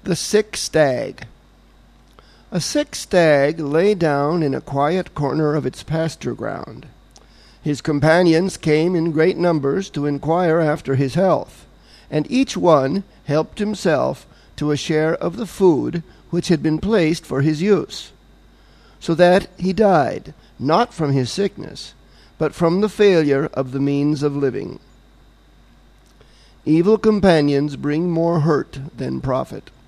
The Sick Stag. A sick stag lay down in a quiet corner of its pasture ground. His companions came in great numbers to inquire after his health, and each one helped himself to a share of the food which had been placed for his use, so that he died, not from his sickness, but from the failure of the means of living. Evil companions bring more hurt than profit.